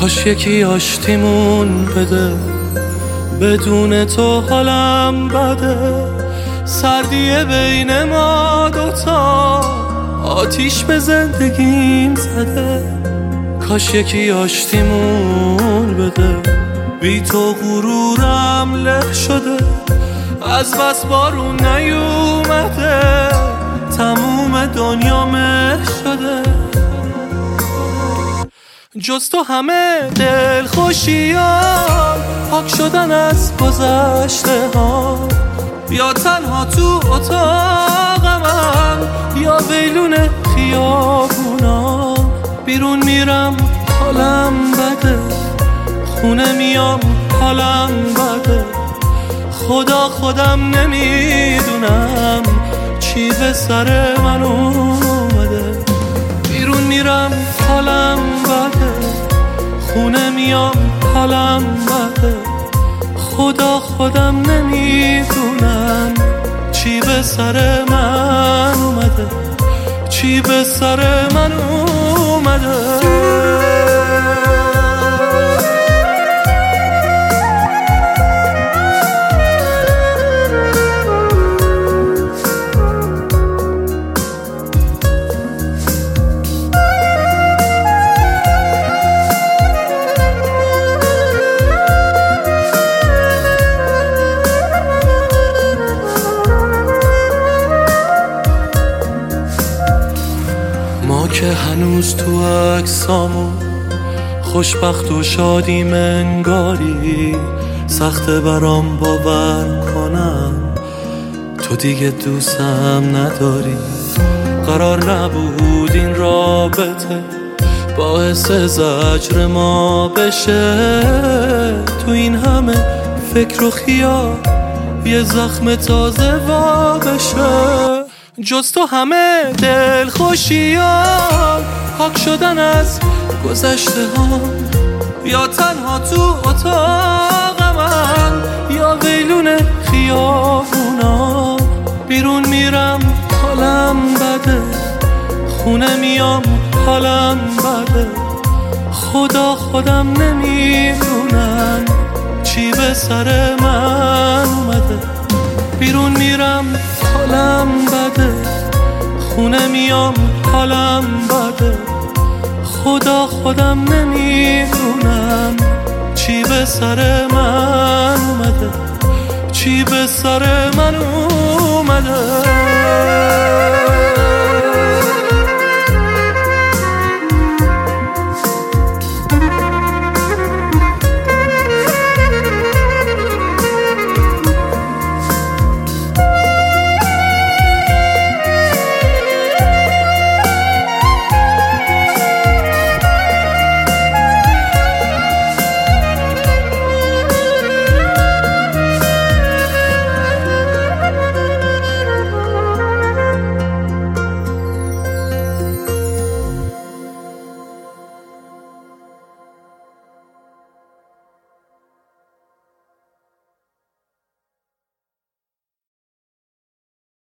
کاش یکی آشتیمون بده، بدون تو حالم بده. سردیه بین ما دوتا آتیش به زندگیم زده. کاش یکی آشتیمون بده، بی تو غرورم له شده. از بس بارون نیومده، تموم دنیا مه شده. جز تو همه دل خوشیام پاک شدن از گذشته ها. یا تنها تو اتاقمم یا ویلون خیابونا. بیرون میرم حالم بده، خونه میام حالم بده. خودم نمیدونم چی به سر من اومده. بیرون میرم حالم بده، خونه میام حالم بده. خودم نمیدونم چی به سر من اومده، چی به سر من اومده. ما که هنوز تو عکسامون خوشبخت و شادی منگاری. سخته برام باور کنم تو دیگه دوستم نداری. قرار نبود این رابطه باعث زجر ما بشه. تو این همه فکر و خیال یه زخم تازه وا بشه. جز تو همه دل خوشیام پاک شدن از گذشته ها. یا تنها تو اتاقمم یا ویلون خیابونا. بیرون میرم حالم بده، خونه میام حالم بده. خودم نمیدونم چی به سر من اومده. بیرون میرم حالم بده، خونه میام حالم بده. خودم نمیدونم چی به سر من اومده، چی به سر من اومده.